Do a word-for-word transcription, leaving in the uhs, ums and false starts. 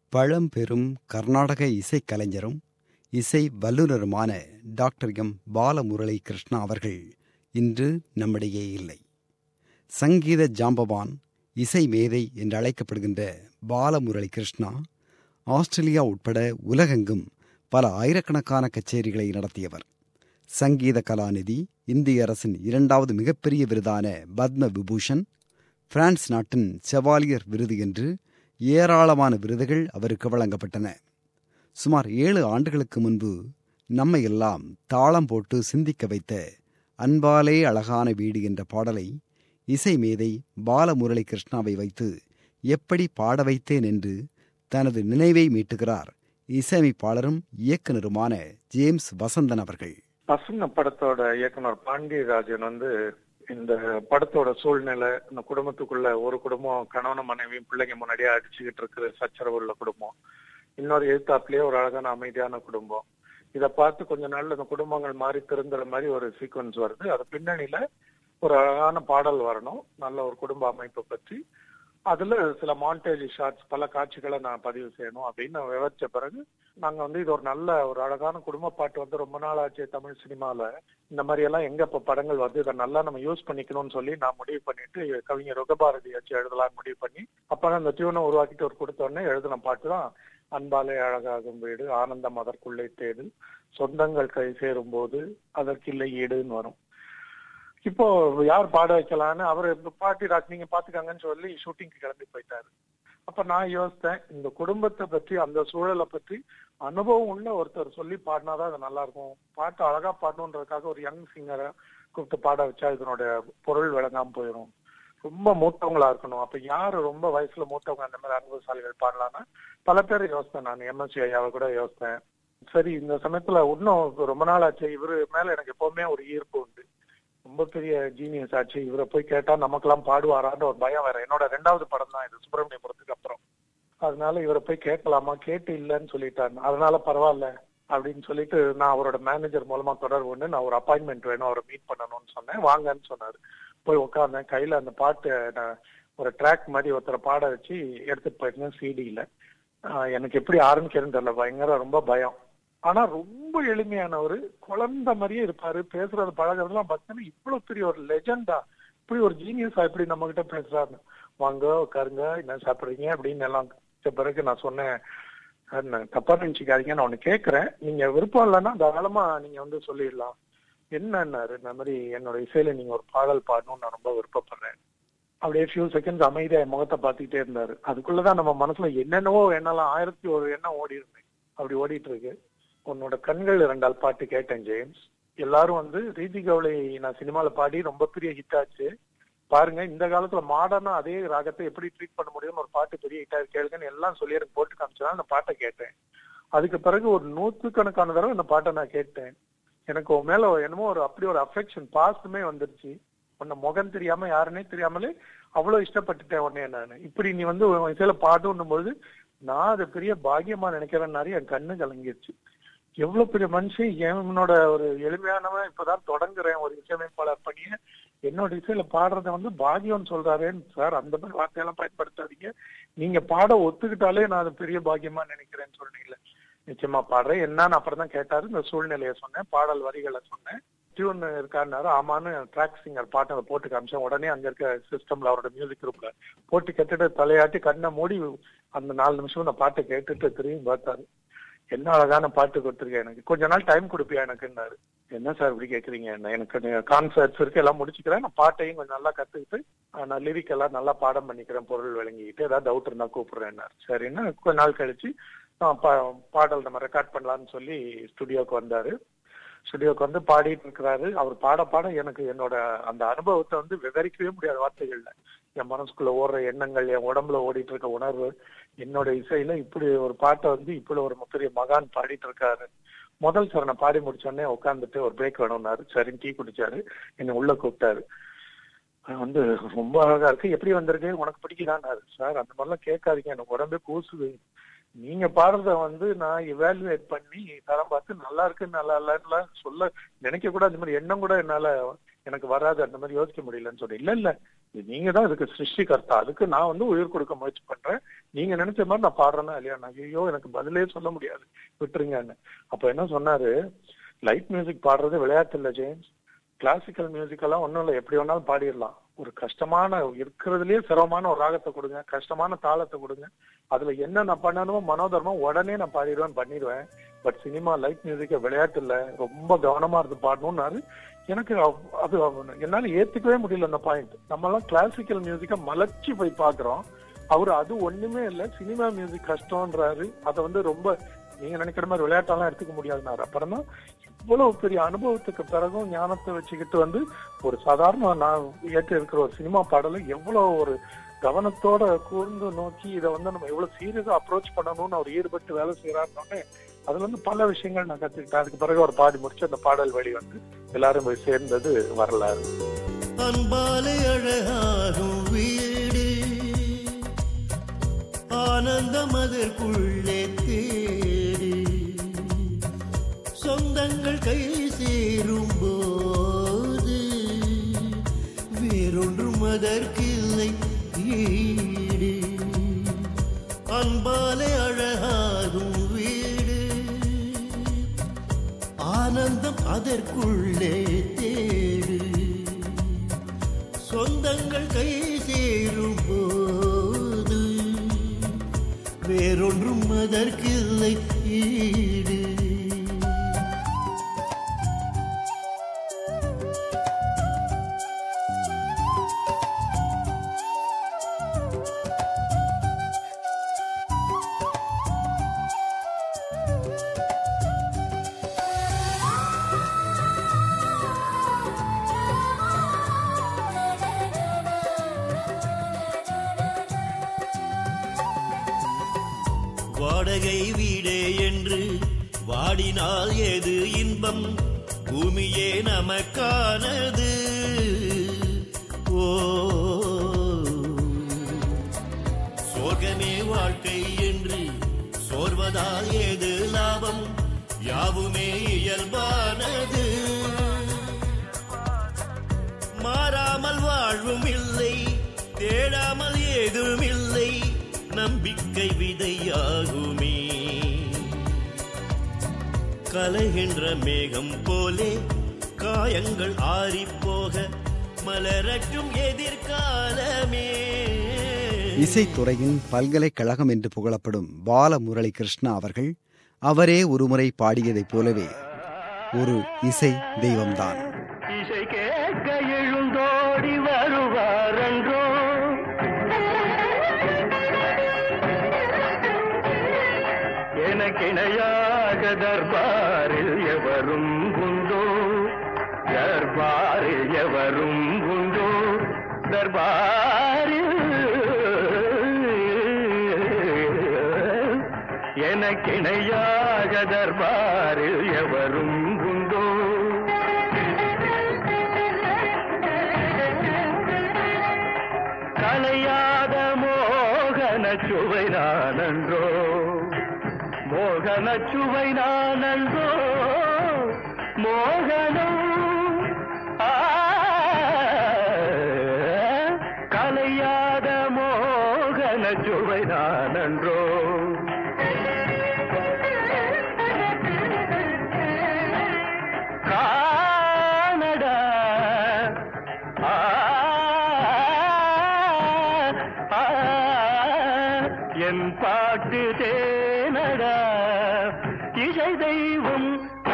பழம்பெரும் கர்நாடக இசைக்கலைஞரும் இசை வல்லுநருமான டாக்டர் எம் பாலமுரளி கிருஷ்ணா அவர்கள் இன்று நம்மிடையே இல்லை. சங்கீத ஜாம்பவான், இசை மேதை என்று அழைக்கப்படுகின்ற பாலமுரளி கிருஷ்ணா ஆஸ்திரேலியா உட்பட உலகெங்கும் பல ஆயிரக்கணக்கான கச்சேரிகளை நடத்தியவர். சங்கீத கலாநிதி, இந்திய அரசின் இரண்டாவது மிகப்பெரிய விருதான பத்ம விபூஷன், பிரான்ஸ் நாட்டின் செவாலியர் விருது என்று ஏராளமான விருதுகள் அவருக்கு வழங்கப்பட்டன. சுமார் ஏழு ஆண்டுகளுக்கு முன்பு நம்மை எல்லாம் தாளம் போட்டு சிந்திக்க வைத்த அன்பாலே அழகான வீடு என்ற பாடலை இசை மேதை பாலமுரளி கிருஷ்ணாவை வைத்து எப்படி பாட வைத்தேன் என்று தனது நினைவை மீட்டுகிறார் இசையமைப்பாளரும் இயக்குனருமான ஜேம்ஸ் வசந்தன் அவர்கள். பசங்க படத்தோட இயக்குனர் பாண்டியராஜன் வந்து இந்த படத்தோட சூழ்நிலை, இந்த குடும்பத்துக்குள்ள ஒரு குடும்பம் கணவன மனைவியும் பிள்ளைங்க முன்னாடியே அடிச்சுக்கிட்டு இருக்கிற சச்சரவு உள்ள குடும்பம், இன்னொரு எழுத்தாப்புலயே ஒரு அழகான அமைதியான குடும்பம். இதை பார்த்து கொஞ்ச நாள்ல இந்த குடும்பங்கள் மாறி திருந்துற மாதிரி ஒரு சீக்வன்ஸ் வருது. அது பின்னணியில ஒரு அழகான பாடல் வரணும், நல்ல ஒரு குடும்ப அமைப்பை பற்றி. அதுல சில மாண்டேஜ் ஷாட்ஸ், பல காட்சிகளை நான் பதிவு செய்யணும் அப்படின்னு விவரிச்ச பிறகு நாங்க வந்து இது ஒரு நல்ல ஒரு அழகான குடும்ப பாட்டு வந்து ரொம்ப நாள் ஆச்சு தமிழ் சினிமால, இந்த மாதிரி எல்லாம் எங்க இப்ப படங்கள் வந்து இதை நல்லா நம்ம யூஸ் பண்ணிக்கணும்னு சொல்லி நான் முடிவு பண்ணிட்டு கவிஞர் ருகபாரதி வச்சு எழுதலாம்னு முடிவு பண்ணி அப்பதான் அந்த டியூனை உருவாக்கிட்டு ஒரு கொடுத்தோடனே எழுதின பாட்டு தான் அன்பாலே அழகாகும் வீடு, ஆனந்தம் அதற்குள்ளே தேடு, சொந்தங்கள் கை சேரும் போது அதற்கில்லை ஈடுன்னு வரும். இப்போ யார் பாட வைக்கலான்னு அவரு பாட்டி நீங்க பாத்துக்காங்கன்னு சொல்லி ஷூட்டிங்க்கு கிளம்பி போயிட்டாரு. அப்ப நான் யோசித்தேன், இந்த குடும்பத்தை பற்றி, அந்த சூழலை பற்றி அனுபவம் உள்ள ஒருத்தர் சொல்லி பாடினாதான் அது நல்லா இருக்கும். பாட்டு அழகா பாடணுன்றதுக்காக ஒரு யங் சிங்கரை கூப்பிட்டு பாட வச்சா இதனுடைய பொருள் விளங்காம போயிடும். ரொம்ப மூத்தவங்களா இருக்கணும். அப்ப யாரு ரொம்ப வயசுல மூத்தவங்க அந்த மாதிரி அனுபவசாலிகள் பாடலான்னா பல பேர் யோசித்தேன். நான் எம்எஸ்சி ஐயாவை கூட யோசித்தேன். சரி, இந்த சமயத்துல இன்னும் ரொம்ப நாள் ஆச்சு, இவரு மேல எனக்கு எப்பவுமே ஒரு ஈர்ப்பு உண்டு, ரொம்ப பெரிய ஜீனியஸ் ஆச்சு, இவரை போய் கேட்டா நமக்கெல்லாம் பாடுவாரான்ற ஒரு பயம் வேற. என்னோட ரெண்டாவது படம் தான் இது, சுப்பிரமணியபுரத்துக்கு அப்புறம். அதனால இவரை போய் கேட்கலாமா, கேட்டு இல்லைன்னு சொல்லிட்டாரு. அதனால பரவாயில்ல அப்படின்னு சொல்லிட்டு நான் அவரோட மேனேஜர் மூலமா தொடர்பு கொண்டு நான் ஒரு அப்பாயின்மெண்ட் வேணும், அவரை மீட் பண்ணணும்னு சொன்னேன். வாங்கன்னு சொன்னாரு. போய் உட்காந்தேன். கையில அந்த பாட்டு ஒரு ட்ராக் மாதிரி ஒருத்தரை பாட வச்சு எடுத்துட்டு போயிருந்தேன் சிடியில. எனக்கு எப்படி ஆரம்பிக்கிறேன்னு தெரியல, பயங்கர ரொம்ப பயம். ஆனா ரொம்ப எளிமையானவரு, குழந்தை மாதிரியே இருப்பாரு. பேசுறது பழகிறதுலாம் பார்த்தீங்கன்னா இவ்வளவு பெரிய ஒரு லெஜெண்டா, இப்படி ஒரு ஜீனியஸா இப்படி நம்ம கிட்ட பேசுறாரு. வாங்க உட்காருங்க, என்ன சாப்பிடுறீங்க அப்படின்னு எல்லாம் பிறகு நான் சொன்னேன், தப்பா நினைச்சுக்காதீங்க, நான் ஒண்ணு கேட்கறேன், நீங்க விருப்பம் இல்லைன்னா தாராளமா நீங்க வந்து சொல்லிடலாம். என்னன்னாரு, இந்த மாதிரி என்னோட இசையில நீங்க ஒரு பாடல் பாடணும்னு நான் ரொம்ப விருப்பப்படுறேன். அப்படியே ஃபியூ செகண்ட்ஸ் அமைதியா என் முகத்தை பார்த்துக்கிட்டே இருந்தாரு. அதுக்குள்ளதான் நம்ம மனசுல என்னென்னவோ எண்ணெல்லாம் ஆயிரத்தி ஒரு எண்ணம் ஓடி இருந்தேன். அப்படி ஓடிட்டு இருக்கு. உன்னோட கண்கள் இரண்டால் பாட்டு கேட்டேன் ஜேம்ஸ். எல்லாரும் வந்து ரீதி கவுளை நான் சினிமால பாடி ரொம்ப பெரிய ஹிட் ஆச்சு பாருங்க, இந்த காலத்துல மாடர்னா அதே ராகத்தை எப்படி ட்ரீட் பண்ண முடியும்னு ஒரு பாட்டு பெரிய ஹிட் ஆச்சு கேளுங்கன்னு எல்லாம் சொல்லி எனக்கு போட்டு காமிச்சா அந்த பாட்டை கேட்டேன். அதுக்கு பிறகு ஒரு நூற்றுக்கணக்கான தடவை இந்த பாட்டை நான் கேட்டேன். எனக்கு உன் மேல என்னமோ ஒரு அப்படி ஒரு அஃபெக்ஷன், பாசமே வந்துருச்சு. உன்னை முகம் தெரியாம யாருன்னே தெரியாமலே அவ்வளவு இஷ்டப்பட்டுட்டேன் உடனே. நான் இப்படி நீ வந்து இசையில பாட்டுன்னும் போது நான் அது பெரிய பாக்கியமா நினைக்கிறேன்னாரு. என் கண்ணு கலங்கிருச்சு. எவ்வளவு பெரிய மனுஷன், என்னோட ஒரு எளிமையானவன், இப்பதான் தொடங்குறேன் ஒரு இசையமைப்பாளர் பணிய, என்னோட இசையில பாடுறத வந்து பாக்கியம்னு சொல்றாருன்னு. சார், அந்த மாதிரி வார்த்தையெல்லாம் பயன்படுத்தாதீங்க, நீங்க பாட ஒத்துக்கிட்டாலே நான் அது பெரிய பாக்கியமா நினைக்கிறேன்னு சொல்றீங்களே. நிச்சயமா பாடுறேன் என்னன்னு அப்புறம் தான் கேட்டாரு. இந்த சூழ்நிலைய சொன்னேன், பாடல் வரிகளை சொன்னேன். டியூன் இருக்காருனாரு. ஆமான்னு ட்ராக் சிங்கர் பாட்டு அதை போட்டு காமிச்சேன். உடனே அங்க இருக்க சிஸ்டம்ல அவரோட மியூசிக் குரூப்ல போட்டு கேட்டுட்டு தலையாட்டி கண்ணை மூடி அந்த நாலு நிமிஷம் அந்த பாட்டை கேட்டுட்டு திரும்பி பார்த்தாரு. என்ன அழகான பாட்டு கொடுத்துருக்கேன், எனக்கு கொஞ்ச நாள் டைம் கொடுப்பியா எனக்குன்னாரு. என்ன சார் இப்படி கேக்குறீங்க, எனக்கு கான்சர்ட்ஸ் இருக்கு, எல்லாம் முடிச்சுக்கிறேன், நான் பாட்டையும் கொஞ்சம் நல்லா கத்துக்கிட்டு நான் லிரிக் எல்லாம் நல்லா பாடம் பண்ணிக்கிறேன், பொருள் விளங்கிக்கிட்டு, ஏதாவது டவுட் இருந்தா கூப்பிடுறேன்னாரு. சரின்னா கொஞ்ச நாள் கழிச்சு பாடல் நம்ம ரெக்கார்ட் பண்ணலாம்னு சொல்லி ஸ்டுடியோக்கு வந்தாரு. ஸ்டுடியோக்கு வந்து பாடிட்டு இருக்கிறாரு. அவர் பாட பாட எனக்கு என்னோட அந்த அனுபவத்தை வந்து விவரிக்கவே முடியாத வார்த்தைகள்ல, என் மனசுக்குள்ள ஓடுற எண்ணங்கள், என் உடம்புல ஓடிட்டு இருக்க உணர்வு, என்னோட இசையில இப்படி ஒரு பாட்டை வந்து இப்படி ஒரு பெரிய மகான் பாடிட்டு இருக்காரு. முதல் சரணை பாடி முடிச்சோடனே உட்காந்துட்டு ஒரு பிரேக் வேணும்னாரு. சரின்னு டீ குடிச்சாரு, என்னை உள்ள கூப்பிட்டாரு. வந்து ரொம்ப அழகா இருக்கு, எப்படி வந்திருக்கு, உனக்கு பிடிக்குதான்னாரு. சார், அந்த மாதிரிலாம் கேட்காதீங்க, எனக்கு உடம்பே கூசுது. நீங்க பாடுறத வந்து நான் இவாலுவேட் பண்ணி தரம் பார்த்து நல்லா இருக்கு நல்லா இல்லைன்னு சொல்ல நினைக்க கூட, அந்த மாதிரி எண்ணம் கூட என்னால எனக்கு வராது, அந்த மாதிரி யோசிக்க முடியலன்னு சொல்லி. இல்ல இல்ல நீங்க தான் இதுக்கு சிருஷ்டிகர்த்தா, அதுக்கு நான் வந்து உயிர் கொடுக்க முயற்சி பண்றேன், நீங்க நினைச்ச மாதிரி நான் பாடுறேன்னா இல்லையா? நான் ஐயோ எனக்கு பதிலே சொல்ல முடியாது, விட்டுருங்கன்னு. அப்ப என்ன சொன்னாரு, லைட் மியூசிக் பாடுறது விளையாட்டு இல்ல ஜேம்ஸ், கிளாசிக்கல் மியூசிக் எல்லாம் ஒன்னும் இல்லை, எப்படி வேணாலும் பாடிடலாம். ஒரு கஷ்டமான இருக்கிறதுலயே சிரமமான ஒரு ராகத்தை கொடுங்க, கஷ்டமான தாளத்தை கொடுங்க, அதுல என்ன நான் பண்ணணுமோ மனோதர்மம் உடனே நான் பாடிடுவேன், பண்ணிடுவேன். பட் சினிமா லைட் மியூசிக்க விளையாட்டு இல்ல, ரொம்ப கவனமா இருந்து பாடணும்னாரு. எனக்கு அது என்னால ஏத்துக்கவே முடியல அந்த பாயிண்ட். நம்ம எல்லாம் கிளாசிக்கல் மியூசிக்க மலைச்சு போய் பாக்குறோம், அவரு அது ஒண்ணுமே இல்ல, சினிமா மியூசிக் கஷ்டம்ன்றாரு. அதை வந்து ரொம்ப நீங்க நினைக்கிற மாதிரி விளையாட்டெல்லாம் எடுத்துக்க முடியாதுனாரு. அப்புறம் தான் இவ்வளவு பெரிய அனுபவத்துக்கு பிறகும் ஞானத்தை வச்சுக்கிட்டு வந்து ஒரு சாதாரண நான் ஏற்று இருக்கிற ஒரு சினிமா பாடலை எவ்வளவு ஒரு கவனத்தோட கூர்ந்து நோக்கி இதை வந்து நம்ம எவ்வளவு சீரியஸா அப்ரோச் பண்ணணும்னு அவர் ஈடுபட்டு வேலை செய்யறாருன்னு அதுல இருந்து பல விஷயங்கள் நான் கத்துக்கிட்டேன். அதுக்கு பிறகு ஒரு பாடி முடிச்சு அந்த பாடல் வழி வந்து எல்லாரும் போய் சேர்ந்தது வரலாறு. அன்பாலே அழகாகும் வீடு, ஆனந்தம் அதற்குள்ளே தேடி, சொந்தங்கள் கை சேரும் போது வேறொன்றும் அதற்கில்லை ஈடு. அன்பாலே அழகாகும் வீடு, ஆனந்தம் அதற்குள்ளே தேடு, சொந்தங்கள் கை சேரும் போது வேறொன்றும் அதற்கில்லை ஈடு. வாடகை வீடே என்று வாடினால் ஏது இன்பம், பூமியே நமக்கானது. ஓ சோகமே வாழ்க்கை என்று சோர்வதால் ஏது லாபம், யாவுமே இயல்பானது. மாறாமல் வாழ்வும் இல்லை, தேடாமல் ஏதும் இல்லை, நம்பிக்கை விதையாகுமே. கலைகின்ற மேகம் போலே காயங்கள் ஆறிப்போக மலரட்டும் எதிர்காலமே. இசைத்துறையின் பல்கலைக்கழகம் என்று புகழப்படும் பாலமுரளி கிருஷ்ணா அவர்கள் அவரே ஒருமுறை பாடியதைப் போலவே ஒரு இசை தெய்வம்தான். இசை கேட்க எழுந்தோடி வருவாரன்றோ, எனக்கிணையாக தர்பாரில் எவரும் உண்டோ, தர்பாரில் எவரும் உண்டோ, தர்பாரில் எனக்கிணையாக தர்பாரில் எவரும் உண்டோ. கலையாத மோகன சுவை நானன்றோ, மோகன சுவை நானன்றோ, மோகனம் கலையாத மோகன சுவை நானன்றோ. கானடா என் பாட்டு தேனடா, இசை தெய்வம்